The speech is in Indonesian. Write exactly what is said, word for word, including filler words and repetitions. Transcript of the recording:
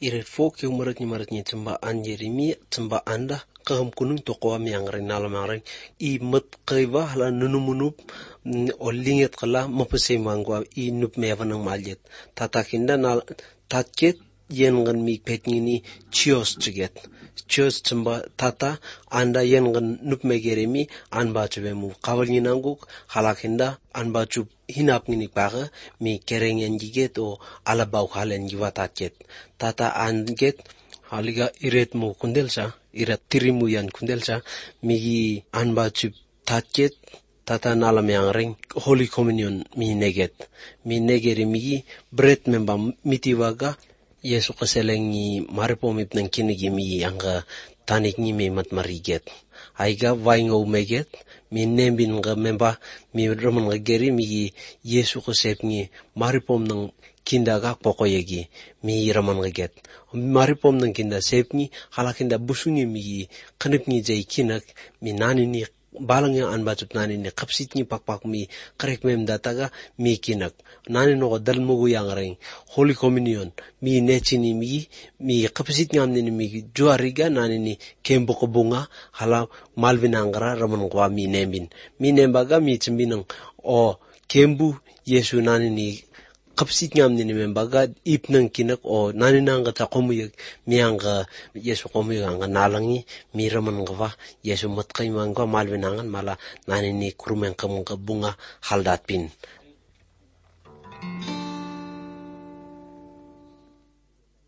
iret fok yung marat ni marat ni tsamba an Yeremia tsamba anda kaham kunung tokowa miyang rin nalamang rin i mat kaiwa hala nunumunup o linget kala mapasay mangwa i nup mewa ng malyet tatakinda na tatket yen ngan mi pet ngini chios chiget chios tsamba tata anda yen ngan nup megeremi anba chubemu kawal nginanguk halakinda anba chub hinap ngini paga mi kerengen jiget o alabaw halen jiwa tatket tata anget haliga iret mo kundelsa irat tirimu yan kundelsa migi anba chub tatket tata nalam yang ring Holy Communion mi neget mi negeri migi bread memba mitiwaga Yesu kaseleng ni maripomip ng kinigi mi angga tanik ni mi mat mariget aiga vaingo meget mi nembin nga memba mi roman nga geri mi Yesu kasep ni maripom ng kindaga pokoyegi mi raman nga get maripom ng kinda sep ni halakinda busungi mi kanip ni jay kinak mi nani ni balang yang anbacut nani ni kapsit ni pakpak mi karek mem dataga mi kinak nani no dal mugu yang ring Holy Communion mi nechini mi mi kapsit ngam ni mi juariga nani ni kembo ko bunga hala malvinangra ramon kwa mi nembin mi nembaga mi chimbinang o kembu Yesu nani ni kapsit ngam ni membaga ip nang kinak o nani nang ta komuyag mianga Yesu komuyag ang nalangi mi raman ngwa Yesu matkay mangwa malvinangan mala nani ni kurumeng kamung bunga haldatpin